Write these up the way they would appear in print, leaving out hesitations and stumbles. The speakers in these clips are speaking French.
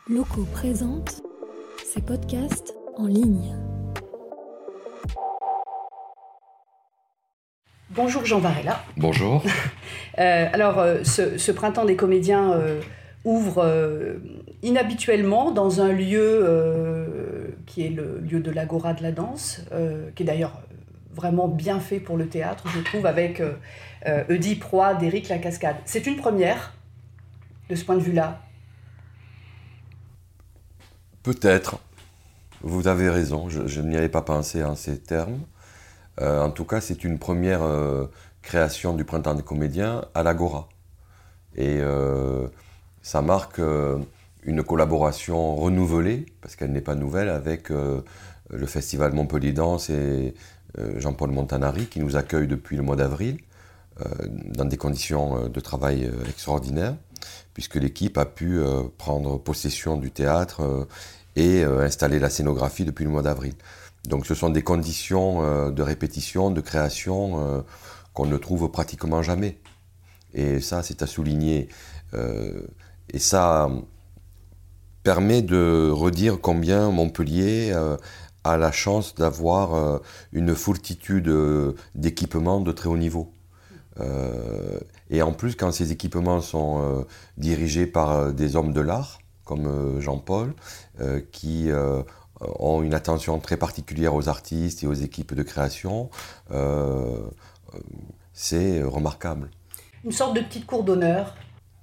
Locaux présente ses podcasts en ligne. Bonjour Jean Varela. Bonjour. Ce printemps des comédiens ouvre inhabituellement dans un lieu qui est le lieu de l'Agora de la danse, qui est d'ailleurs vraiment bien fait pour le théâtre, je trouve, avec Oedipe Roy d'Éric Lacascade. C'est une première de ce point de vue-là. Peut-être. Vous avez raison, je n'y avais pas pensé en ces termes. En tout cas, c'est une première création du Printemps des comédiens à l'Agora. Et ça marque une collaboration renouvelée, parce qu'elle n'est pas nouvelle, avec le Festival Montpellier Danse et Jean-Paul Montanari, qui nous accueille depuis le mois d'avril, dans des conditions de travail extraordinaires, puisque l'équipe a pu prendre possession du théâtre et installer la scénographie depuis le mois d'avril. Donc ce sont des conditions de répétition, de création qu'on ne trouve pratiquement jamais. Et ça, c'est à souligner. Et ça permet de redire combien Montpellier a la chance d'avoir une foultitude d'équipements de très haut niveau. Et en plus, quand ces équipements sont dirigés par des hommes de l'art, comme Jean-Paul, qui ont une attention très particulière aux artistes et aux équipes de création, c'est remarquable. Une sorte de petite cour d'honneur.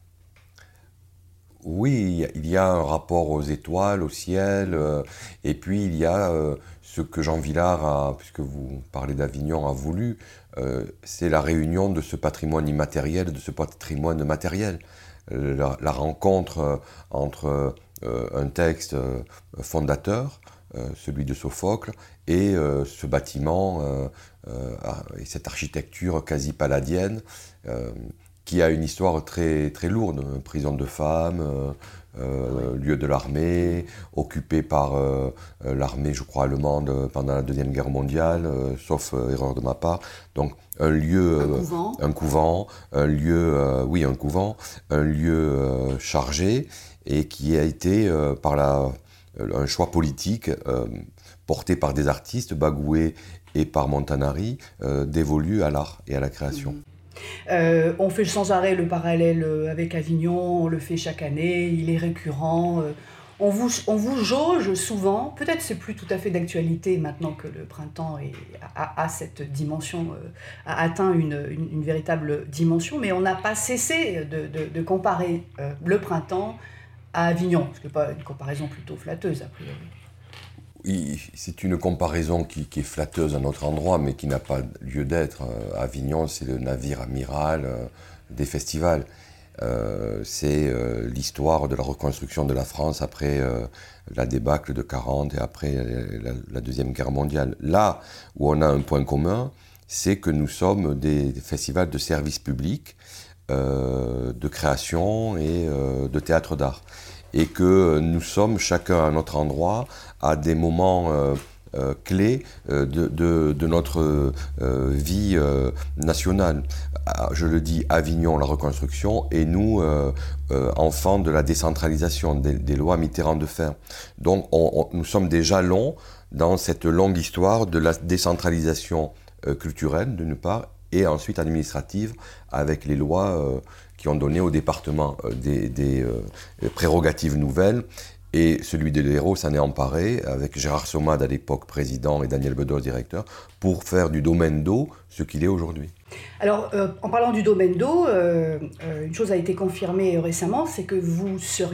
Oui, il y a un rapport aux étoiles, au ciel, et puis il y a ce que Jean Vilar, puisque vous parlez d'Avignon, a voulu, c'est la réunion de ce patrimoine immatériel, de ce patrimoine matériel. La rencontre entre un texte fondateur, celui de Sophocle, et ce bâtiment et cette architecture quasi palladienne qui a une histoire très, très lourde. Prison de femmes, lieu de l'armée, occupé par l'armée, je crois, allemande pendant la Deuxième Guerre mondiale, sauf erreur de ma part. Donc un lieu, un couvent, un lieu chargé et qui a été par un choix politique porté par des artistes, Bagoué et par Montanari, dévolu à l'art et à la création. On fait sans arrêt le parallèle avec Avignon, on le fait chaque année, il est récurrent. On vous jauge souvent, peut-être c'est plus tout à fait d'actualité maintenant que le printemps a cette dimension, a atteint une véritable dimension, mais on n'a pas cessé de comparer le printemps à Avignon, ce qui n'est pas une comparaison plutôt flatteuse a priori. Oui, c'est une comparaison qui est flatteuse à notre endroit, mais qui n'a pas lieu d'être. Avignon, c'est le navire amiral des festivals. C'est l'histoire de la reconstruction de la France après la débâcle de 40 et après la Deuxième Guerre mondiale. Là où on a un point commun, c'est que nous sommes des festivals de service public, de création et de théâtre d'art. Et que nous sommes chacun à notre endroit à des moments clés de notre vie nationale. Je le dis, Avignon, la reconstruction, et nous, enfants de la décentralisation, des lois Mitterrand de fer. Donc nous sommes des jalons dans cette longue histoire de la décentralisation culturelle, d'une part, et ensuite administrative, avec les lois qui ont donné au département des prérogatives nouvelles. Et celui de l'Hérault s'en est emparé, avec Gérard Sommade à l'époque président et Daniel Bedos directeur, pour faire du domaine d'eau ce qu'il est aujourd'hui. Alors, en parlant du domaine d'eau, une chose a été confirmée récemment, c'est que vous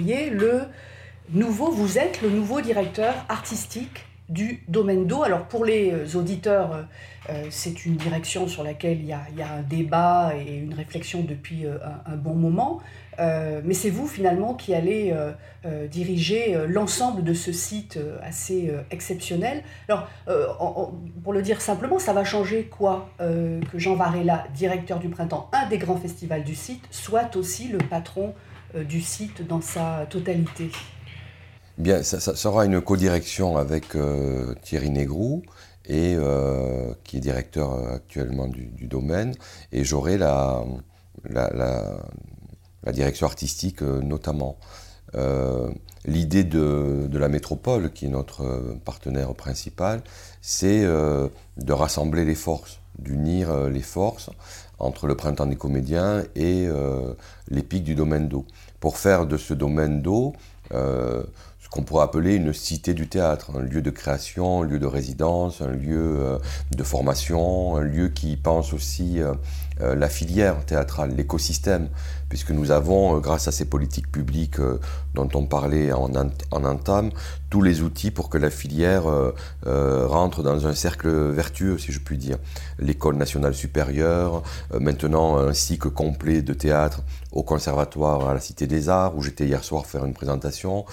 êtes le nouveau directeur artistique du domaine d'eau. Alors pour les auditeurs, c'est une direction sur laquelle il y a un débat et une réflexion depuis un bon moment. Mais c'est vous finalement qui allez diriger l'ensemble de ce site assez exceptionnel. Alors, pour le dire simplement, ça va changer quoi que Jean Varela, directeur du Printemps, un des grands festivals du site, soit aussi le patron du site dans sa totalité? Bien, ça sera une codirection avec Thierry Négroux, qui est directeur actuellement du domaine, et j'aurai la direction artistique notamment. L'idée l'idée de la métropole, qui est notre partenaire principal, c'est de rassembler les forces, d'unir les forces entre le Printemps des comédiens et les Pics du domaine d'eau, pour faire de ce domaine d'eau ce qu'on pourrait appeler une cité du théâtre, un lieu de création, un lieu de résidence, un lieu de formation, un lieu qui pense aussi la filière théâtrale, l'écosystème, puisque nous avons, grâce à ces politiques publiques dont on parlait en entame, tous les outils pour que la filière rentre dans un cercle vertueux, si je puis dire. L'École nationale supérieure, maintenant un cycle complet de théâtre au conservatoire à la Cité des Arts, où j'étais hier soir faire une présentation.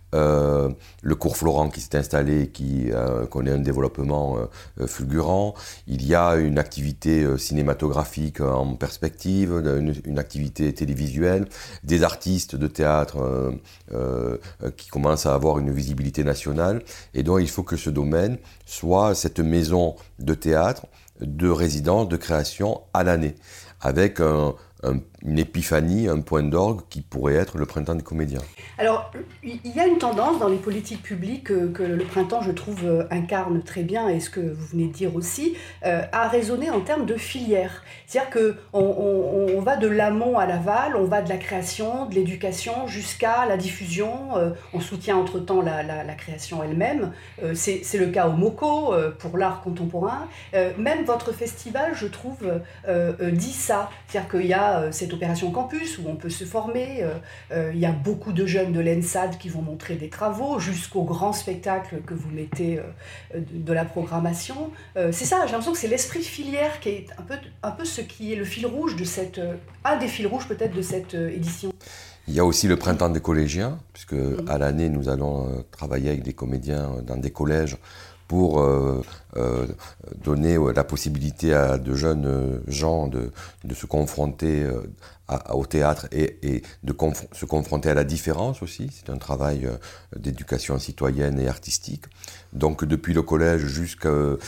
Le cours Florent qui s'est installé, qui connaît un développement fulgurant. Il y a une activité cinématographique en perspective, une activité télévisuelle, des artistes de théâtre qui commencent à avoir une visibilité nationale. Et donc il faut que ce domaine soit cette maison de théâtre, de résidence, de création à l'année, avec une épiphanie, un point d'orgue qui pourrait être le Printemps des comédiens. Alors, il y a une tendance dans les politiques publiques que le printemps, je trouve, incarne très bien, et ce que vous venez de dire aussi, à raisonner en termes de filière. C'est-à-dire qu'on va de l'amont à l'aval, on va de la création, de l'éducation, jusqu'à la diffusion. On soutient entre-temps la création elle-même. C'est le cas au MoCo, pour l'art contemporain. Même votre festival, je trouve, dit ça. C'est-à-dire qu'il y a cette opération campus où on peut se former, il y a beaucoup de jeunes de l'ENSAD qui vont montrer des travaux, jusqu'au grand spectacle que vous mettez de la programmation. C'est ça, j'ai l'impression que c'est l'esprit de filière qui est un peu ce qui est le fil rouge de un des fils rouges peut-être de cette édition. Il y a aussi le Printemps des collégiens, puisque à l'année nous allons travailler avec des comédiens dans des collèges pour donner la possibilité à de jeunes gens de se confronter au théâtre et de se confronter à la différence aussi. C'est un travail d'éducation citoyenne et artistique. Donc depuis le collège jusqu'à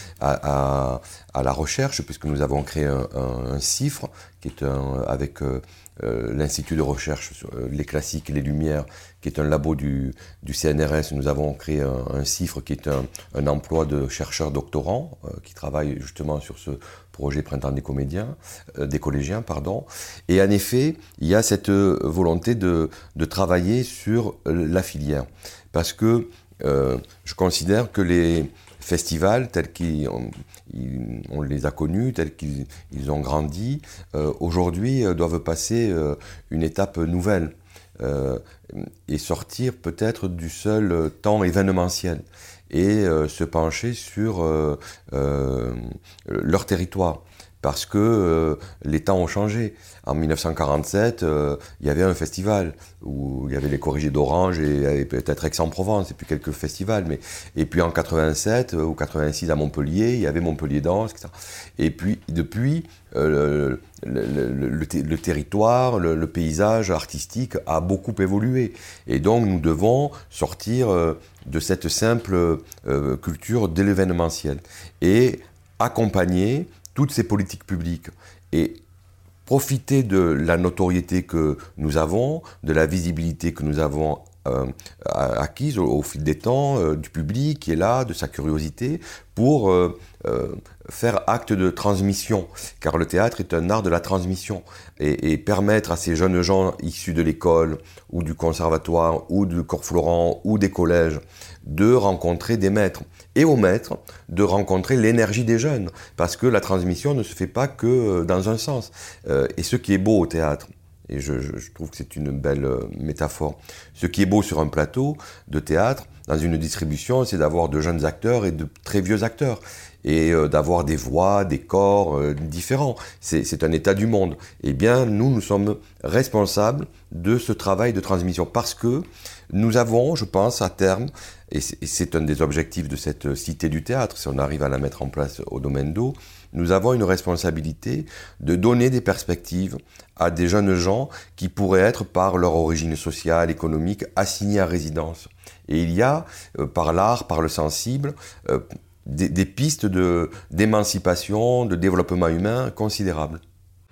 la recherche, puisque nous avons créé un CIFRE, qui est avec l'Institut de recherche sur les classiques et les lumières, qui est un labo du CNRS. Nous avons créé un CIFRE qui est un emploi de chercheurs doctorants qui travaillent justement sur ce projet Printemps des comédiens, des collégiens, pardon. Et en effet, il y a cette volonté de travailler sur la filière. Parce que je considère que les festivals tels qu'on les a connus, tels qu'ils ont grandi, aujourd'hui doivent passer une étape nouvelle et sortir peut-être du seul temps événementiel et se pencher sur leur territoire. Parce que les temps ont changé. En 1947, il y avait un festival où il y avait les Corrigés d'Orange et peut-être Aix-en-Provence et puis quelques festivals. Et puis en 87 ou 86 à Montpellier, il y avait Montpellier Danse, etc. Et puis depuis, le territoire, le paysage artistique a beaucoup évolué. Et donc nous devons sortir de cette simple culture de l'événementiel et accompagner toutes ces politiques publiques et profiter de la notoriété que nous avons, de la visibilité que nous avons acquise au fil des temps, du public qui est là, de sa curiosité, pour faire acte de transmission, car le théâtre est un art de la transmission, et permettre à ces jeunes gens issus de l'école, ou du conservatoire, ou du cours Florent, ou des collèges, de rencontrer des maîtres, et aux maîtres de rencontrer l'énergie des jeunes, parce que la transmission ne se fait pas que dans un sens. Et ce qui est beau au théâtre, et je trouve que c'est une belle métaphore, ce qui est beau sur un plateau de théâtre, dans une distribution, c'est d'avoir de jeunes acteurs et de très vieux acteurs, et d'avoir des voix, des corps différents. C'est un état du monde. Eh bien, nous sommes responsables de ce travail de transmission, parce que nous avons, je pense, à terme, et c'est un des objectifs de cette cité du théâtre, si on arrive à la mettre en place au domaine d'eau, nous avons une responsabilité de donner des perspectives à des jeunes gens qui pourraient être, par leur origine sociale, économique, assignés à résidence. Et il y a, par l'art, par le sensible, des pistes d'émancipation, de développement humain considérables.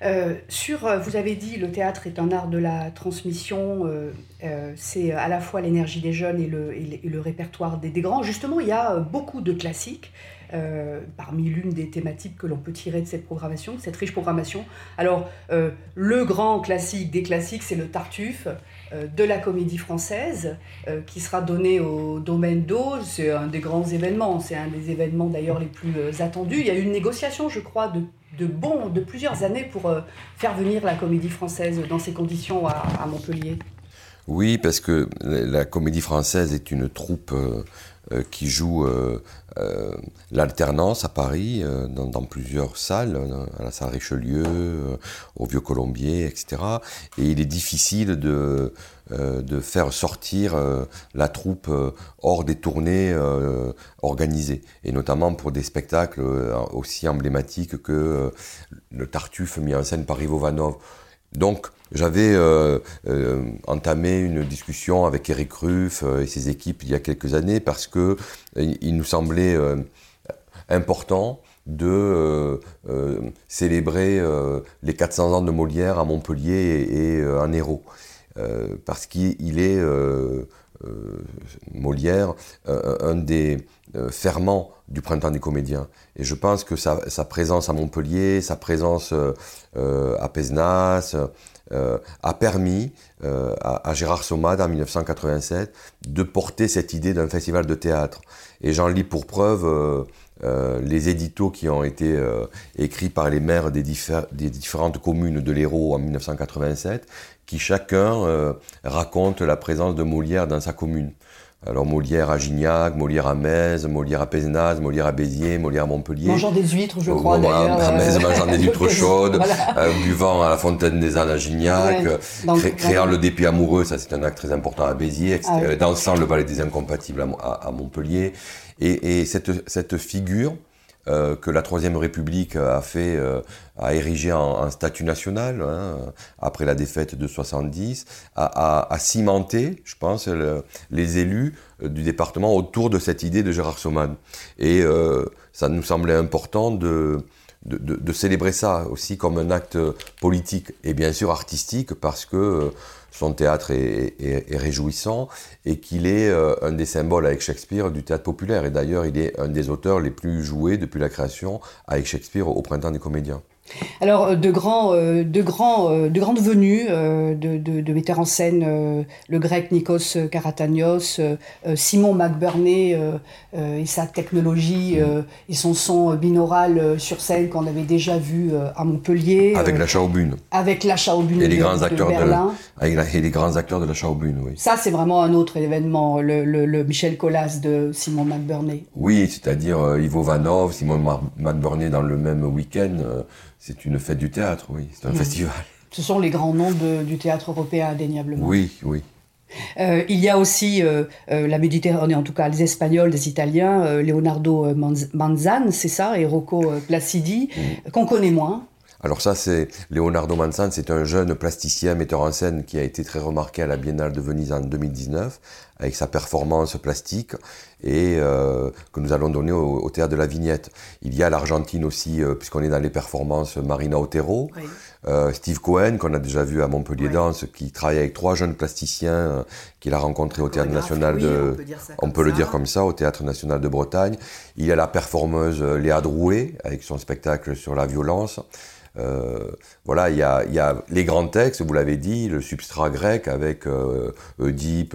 Vous avez dit, le théâtre est un art de la transmission, c'est à la fois l'énergie des jeunes et le répertoire des grands. Justement, il y a beaucoup de classiques, parmi l'une des thématiques que l'on peut tirer de cette programmation, cette riche programmation. Alors, le grand classique des classiques, c'est le Tartuffe de la Comédie Française, qui sera donné au Domaine d'Eau. C'est un des grands événements, c'est un des événements d'ailleurs les plus attendus. Il y a eu une négociation, je crois, de plusieurs années pour faire venir la Comédie Française dans ces conditions à Montpellier. Oui, parce que la Comédie Française est une troupe qui joue l'alternance à Paris, dans plusieurs salles, à la salle Richelieu, au Vieux-Colombier, etc. Et il est difficile de faire sortir la troupe hors des tournées organisées, et notamment pour des spectacles aussi emblématiques que le Tartuffe mis en scène par Ivo Vanov. Donc, j'avais entamé une discussion avec Éric Ruff et ses équipes il y a quelques années parce que il nous semblait important de célébrer les 400 ans de Molière à Montpellier et en Hérault. Parce qu'il est, Molière, un des ferments du Printemps des comédiens. Et je pense que sa présence à Montpellier, sa présence à Pézenas, a permis à Gérard Sommade, en 1987, de porter cette idée d'un festival de théâtre. Et j'en lis pour preuve les éditos qui ont été écrits par les maires des différentes communes de l'Hérault en 1987, qui chacun raconte la présence de Molière dans sa commune. Alors Molière à Gignac, Molière à Metz, Molière à Pézenas, Molière à Béziers, Molière à Montpellier. Mangeant des huîtres, je crois, d'ailleurs. À Metz, mangeant des huîtres chaudes, voilà. Buvant à la Fontaine des Ânes à Gignac, créant le dépit amoureux, ça c'est un acte très important à Béziers, etc. Ah, oui. Dansant le ballet des incompatibles à Montpellier. Et cette figure que la Troisième République a érigée en statut national, après la défaite de 70, a cimenté, je pense, les élus du département autour de cette idée de Gérard Sommade. Et ça nous semblait important de célébrer ça aussi comme un acte politique et bien sûr artistique, parce que son théâtre est réjouissant et qu'il est un des symboles avec Shakespeare du théâtre populaire. Et d'ailleurs, il est un des auteurs les plus joués depuis la création avec Shakespeare au Printemps des comédiens. Alors, de grandes venues de metteurs en scène, le grec Nikos Karatanios, Simon McBurney et sa technologie et son son binaural sur scène qu'on avait déjà vu à Montpellier. Avec la Schaubühne. Avec la Schaubühne et les grands acteurs de Berlin. Et les grands acteurs de la Schaubühne, oui. Ça, c'est vraiment un autre événement, le Michel Colas de Simon McBurney. Oui, c'est-à-dire Ivo Vanov, Simon McBurney dans le même week-end. C'est une fête du théâtre, oui, c'est un festival. Ce sont les grands noms du théâtre européen, indéniablement. Oui, oui. Il y a aussi la Méditerranée, en tout cas les Espagnols, les Italiens, Leonardo Manzan, c'est ça, et Rocco Placidi, qu'on connaît moins. Alors ça, c'est Leonardo Manzan, c'est un jeune plasticien, metteur en scène qui a été très remarqué à la Biennale de Venise en 2019 avec sa performance plastique et que nous allons donner au Théâtre de la Vignette. Il y a l'Argentine aussi, puisqu'on est dans les performances, Marina Otero, oui. Steve Cohen, qu'on a déjà vu à Montpellier oui. Danse, qui travaille avec 3 jeunes plasticiens qu'il a rencontrés au Théâtre National de... On peut le dire comme ça, au Théâtre National de Bretagne. Il y a la performeuse Léa Drouet, avec son spectacle sur la violence. Voilà, il y a les grands textes, vous l'avez dit, le substrat grec avec Oedipe,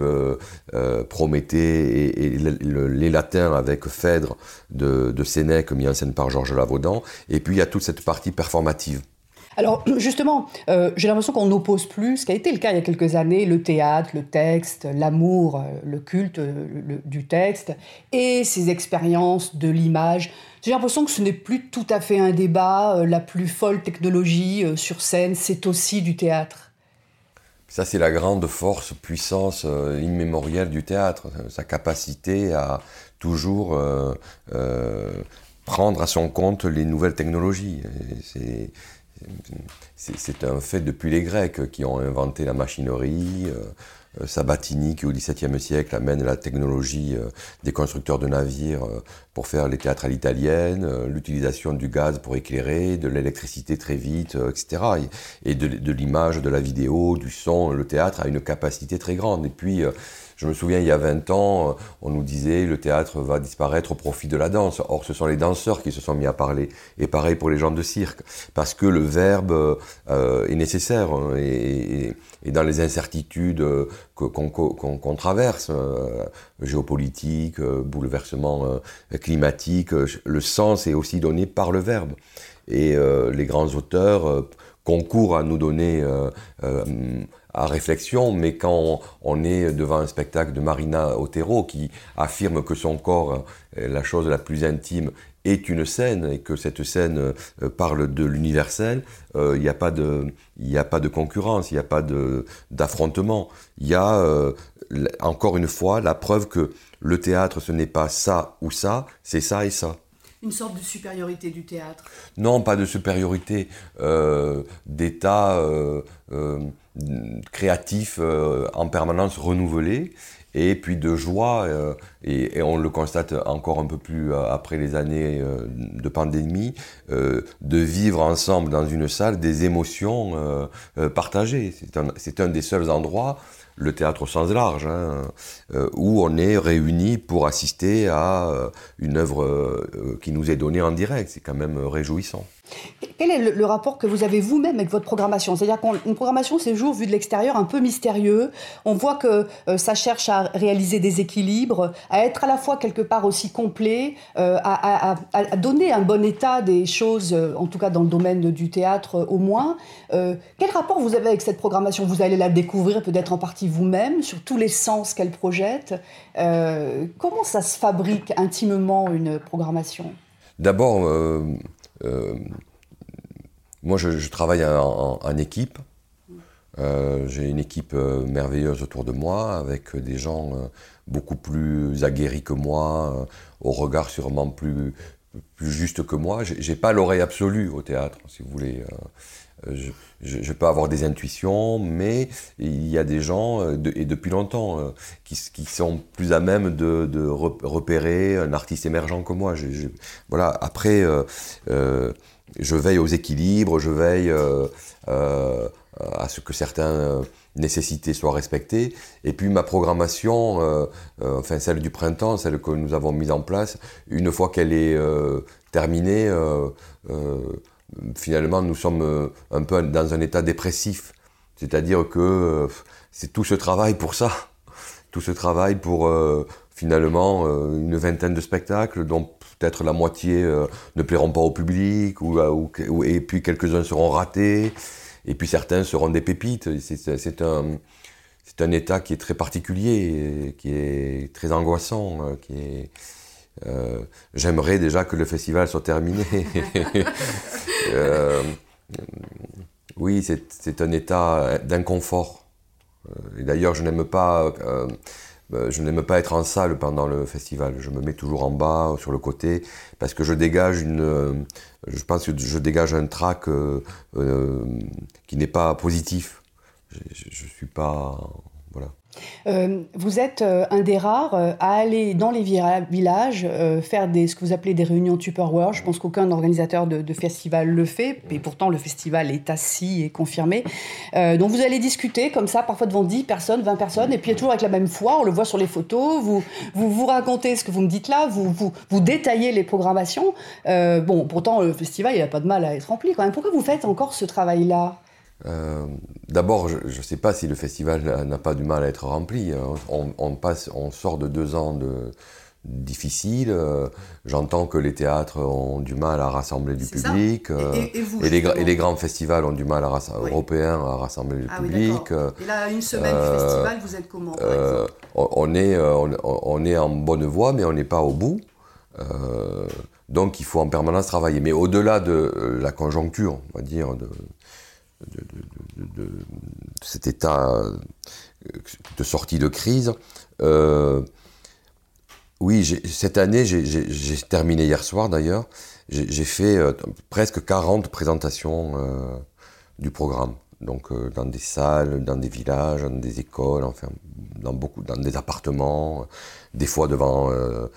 Prométhée et les latins avec Phèdre de Sénèque mis en scène par Georges Lavaudan. Et puis il y a toute cette partie performative. Alors justement, j'ai l'impression qu'on n'oppose plus, ce qui a été le cas il y a quelques années, le théâtre, le texte, l'amour, le culte du texte et ces expériences de l'image. J'ai l'impression que ce n'est plus tout à fait un débat, la plus folle technologie sur scène, c'est aussi du théâtre. Ça, c'est la grande force, puissance immémorielle du théâtre, sa capacité à toujours prendre à son compte les nouvelles technologies. c'est un fait depuis les Grecs qui ont inventé la machinerie. Sabatini, qui au XVIIe siècle amène la technologie des constructeurs de navires pour faire les théâtres à l'italienne, l'utilisation du gaz pour éclairer, de l'électricité très vite, etc. Et de l'image, de la vidéo, du son. Le théâtre a une capacité très grande. Et puis, je me souviens, il y a 20 ans, on nous disait le théâtre va disparaître au profit de la danse. Or, ce sont les danseurs qui se sont mis à parler. Et pareil pour les gens de cirque. Parce que le verbe est nécessaire. Et dans les incertitudes qu'on traverse, géopolitique, bouleversement climatique, le sens est aussi donné par le verbe. Et les grands auteurs concourent à nous donner à réflexion, mais quand on est devant un spectacle de Marina Otero qui affirme que son corps, la chose la plus intime, est une scène et que cette scène parle de l'universel, il n'y a pas de concurrence, il n'y a pas d'affrontement. Il y a encore une fois la preuve que le théâtre ce n'est pas ça ou ça, c'est ça et ça. Une sorte de supériorité du théâtre? Non, pas de supériorité, d'état créatif en permanence renouvelé, et puis de joie, et on le constate encore un peu plus après les années de pandémie, de vivre ensemble dans une salle des émotions partagées. C'est un des seuls endroits, le théâtre au sens large, où on est réunis pour assister à une œuvre qui nous est donnée en direct. C'est quand même réjouissant. Quel est le rapport que vous avez vous-même avec votre programmation? C'est-à-dire qu'une programmation ces jours, vue de l'extérieur, un peu mystérieux. On voit que ça cherche à réaliser des équilibres, à être à la fois quelque part aussi complet, à donner un bon état des choses, en tout cas dans le domaine du théâtre au moins. Quel rapport vous avez avec cette programmation? Vous allez la découvrir peut-être en partie vous-même, sur tous les sens qu'elle projette. Comment ça se fabrique intimement une programmation? D'abord, moi je travaille en équipe. J'ai une équipe merveilleuse autour de moi, avec des gens beaucoup plus aguerris que moi, au regard sûrement plus juste que moi. J'ai pas l'oreille absolue au théâtre, si vous voulez. Je peux avoir des intuitions, mais il y a des gens, et depuis longtemps, qui sont plus à même de repérer un artiste émergent que moi. Voilà. Après, je veille aux équilibres, je veille à ce que certaines nécessités soient respectées. Et puis ma programmation, enfin celle du printemps, celle que nous avons mise en place, une fois qu'elle est terminée, finalement, nous sommes un peu dans un état dépressif. C'est-à-dire que c'est tout ce travail pour ça. Tout ce travail pour, finalement, une vingtaine de spectacles, dont peut-être la moitié ne plairont pas au public, et puis quelques-uns seront ratés, et puis certains seront des pépites. C'est un état qui est très particulier, qui est très angoissant, j'aimerais déjà que le festival soit terminé. Oui, c'est un état d'inconfort. Et d'ailleurs, je n'aime pas être en salle pendant le festival. Je me mets toujours en bas, sur le côté, parce que je pense que je dégage un trac qui n'est pas positif. Je suis pas... Voilà. Vous êtes un des rares à aller dans les villages, faire ce que vous appelez des réunions Tupperware. Je pense qu'aucun organisateur de festival le fait, et pourtant le festival est assis et confirmé. Donc vous allez discuter comme ça, parfois devant 10 personnes, 20 personnes, et puis toujours avec la même foi, on le voit sur les photos, vous racontez ce que vous me dites là, vous détaillez les programmations. Bon, pourtant le festival, il n'a pas de mal à être rempli quand même. Pourquoi vous faites encore ce travail-là ? D'abord, je ne sais pas si le festival n'a pas du mal à être rempli. On sort de 2 ans difficiles. J'entends que les théâtres ont du mal à rassembler du public. Et les grands festivals ont du mal européens à rassembler le public. Et là, une semaine du festival, vous êtes comment, par exemple ? On est en bonne voie, mais on n'est pas au bout. Donc il faut en permanence travailler. Mais au-delà de la conjoncture, on va dire, de cet état de sortie de crise, Oui, cette année, j'ai terminé hier soir d'ailleurs, j'ai fait presque 40 présentations du programme. Donc dans des salles, dans des villages, dans des écoles, enfin dans des appartements, des fois devant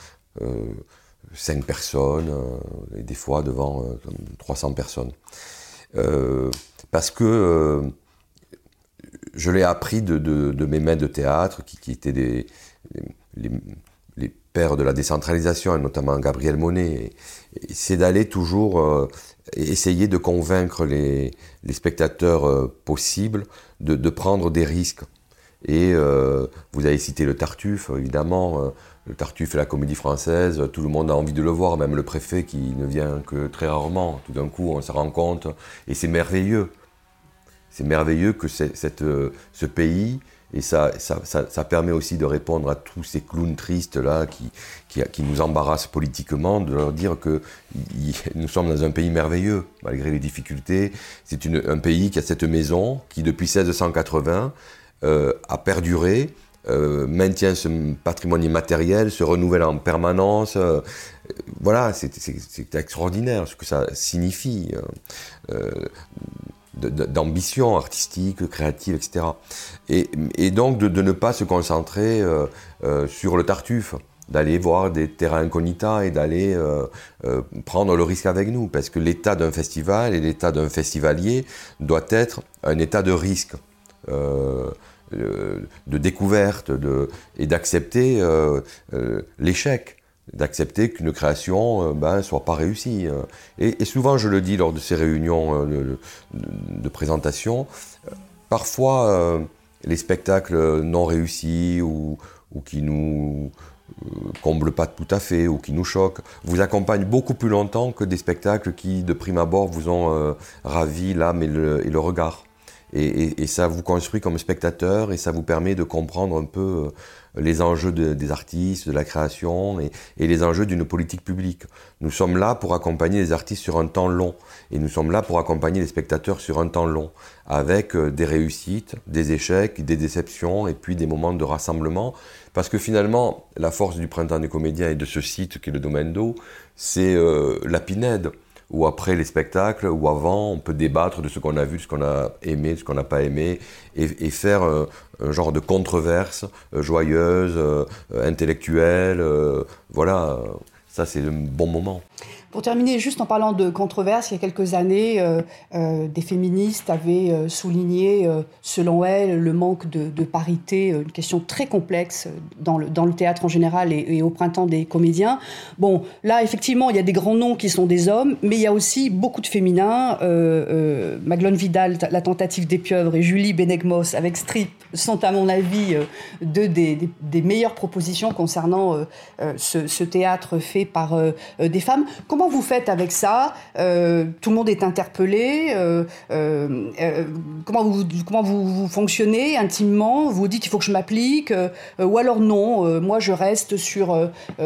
5 personnes, et des fois devant 300 personnes. Parce que je l'ai appris de mes maîtres de théâtre, qui étaient les pères de la décentralisation, et notamment Gabriel Monet. Et c'est d'aller toujours essayer de convaincre les spectateurs possibles de prendre des risques. Et vous avez cité le Tartuffe, évidemment. Le Tartuffe et la Comédie Française, tout le monde a envie de le voir, même le préfet qui ne vient que très rarement. Tout d'un coup, on se rend compte, et c'est merveilleux. C'est merveilleux que ce pays, et ça permet aussi de répondre à tous ces clowns tristes là qui nous embarrassent politiquement, de leur dire que nous sommes dans un pays merveilleux, malgré les difficultés. C'est un pays qui a cette maison, qui depuis 1680 a perduré, maintient ce patrimoine immatériel, se renouvelle en permanence. Voilà, c'est extraordinaire ce que ça signifie. D'ambition artistique, créative, etc. Et donc de ne pas se concentrer sur le Tartuffe, d'aller voir des terra incognita et d'aller prendre le risque avec nous, parce que l'état d'un festival et l'état d'un festivalier doit être un état de risque, de découverte et d'accepter l'échec, d'accepter qu'une création soit pas réussie. Et souvent, je le dis lors de ces réunions de présentation, parfois les spectacles non réussis ou qui nous comblent pas tout à fait ou qui nous choquent, vous accompagnent beaucoup plus longtemps que des spectacles qui, de prime abord, vous ont ravi l'âme et le regard. Et ça vous construit comme spectateur et ça vous permet de comprendre un peu les enjeux des artistes, de la création et les enjeux d'une politique publique. Nous sommes là pour accompagner les artistes sur un temps long et nous sommes là pour accompagner les spectateurs sur un temps long avec des réussites, des échecs, des déceptions et puis des moments de rassemblement. Parce que finalement, la force du Printemps des comédiens et de ce site qui est le Domaine d'eau, c'est la pinède. Ou après les spectacles, ou avant, on peut débattre de ce qu'on a vu, de ce qu'on a aimé, de ce qu'on n'a pas aimé, et faire un genre de controverse joyeuse, intellectuelle. Voilà, ça c'est le bon moment. Pour terminer, juste en parlant de controverse, il y a quelques années, des féministes avaient souligné, selon elles, le manque de parité, une question très complexe dans le théâtre en général et au Printemps des comédiens. Bon, là, effectivement, il y a des grands noms qui sont des hommes, mais il y a aussi beaucoup de féminins. Maglone Vidal, La Tentative des pieuvres, et Julie Benegmos avec Strip sont, à mon avis, deux des meilleures propositions concernant ce théâtre fait par des femmes. Comment vous faites avec ça ? Tout le monde est interpellé. Comment vous fonctionnez intimement ? Vous dites il faut que je m'applique, ou alors non, moi je reste sur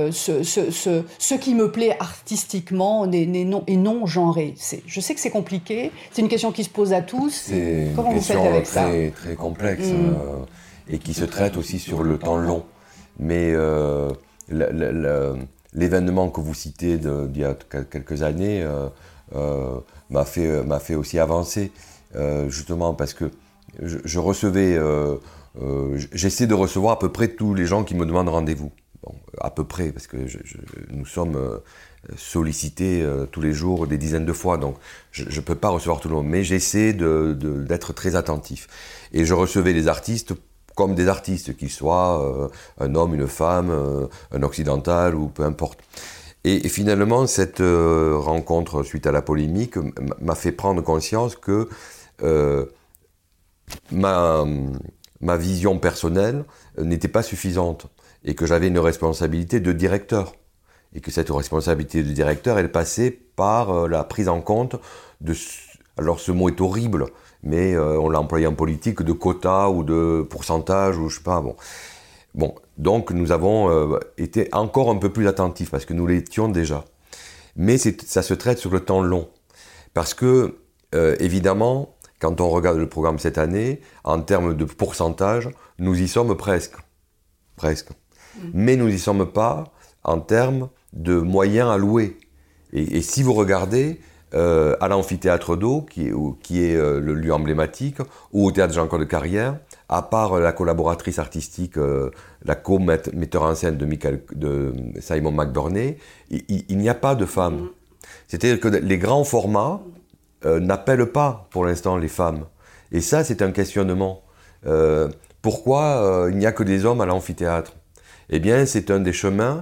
ce qui me plaît artistiquement et non genré. Je sais que c'est compliqué, c'est une question qui se pose à tous. Comment vous faites avec ça ? C'est une question très complexe et qui se traite aussi sur le temps long. Mais l'événement que vous citez d'il y a quelques années m'a fait aussi avancer, justement parce que je recevais, j'essaie de recevoir à peu près tous les gens qui me demandent rendez-vous. Bon, à peu près, parce que nous sommes sollicités tous les jours des dizaines de fois, donc je ne peux pas recevoir tout le monde, mais j'essaie d'être très attentif. Et je recevais les artistes comme des artistes, qu'ils soient un homme, une femme, un occidental ou peu importe. Et finalement, cette rencontre, suite à la polémique, m'a fait prendre conscience que ma vision personnelle n'était pas suffisante et que j'avais une responsabilité de directeur. Et que cette responsabilité de directeur, elle passait par la prise en compte de... Alors ce mot est horrible, mais on l'a employé en politique, de quotas ou de pourcentage, ou je sais pas, Bon, donc nous avons été encore un peu plus attentifs, parce que nous l'étions déjà. Mais ça se traite sur le temps long. Parce que, évidemment, quand on regarde le programme cette année, en termes de pourcentage, nous y sommes presque. Mais nous n'y sommes pas en termes de moyens alloués. Et si vous regardez à l'amphithéâtre d'Eau, qui est le lieu emblématique, ou au théâtre Jean-Claude de Carrière, à part la collaboratrice artistique, la co-metteur en scène de Simon McBurney, il n'y a pas de femmes. C'est-à-dire que les grands formats n'appellent pas pour l'instant les femmes. Et ça, c'est un questionnement. Pourquoi il n'y a que des hommes à l'amphithéâtre ? Eh bien, c'est un des chemins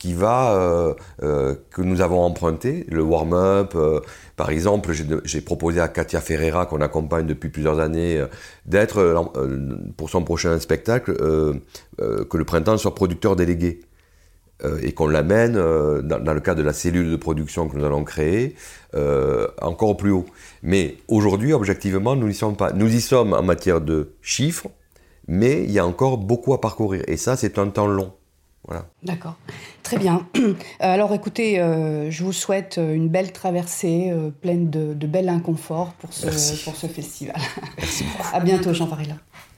que nous avons emprunté, le warm-up. Par exemple, j'ai proposé à Katia Ferreira, qu'on accompagne depuis plusieurs années, d'être, pour son prochain spectacle, que le printemps soit producteur délégué. Et qu'on l'amène, dans le cadre de la cellule de production que nous allons créer, encore plus haut. Mais aujourd'hui, objectivement, nous n'y sommes pas. Nous y sommes en matière de chiffres, mais il y a encore beaucoup à parcourir. Et ça, c'est un temps long. Voilà. D'accord, très bien. Alors écoutez, je vous souhaite une belle traversée, pleine de bel inconfort pour ce festival. Merci beaucoup. À bientôt, Jean Varela.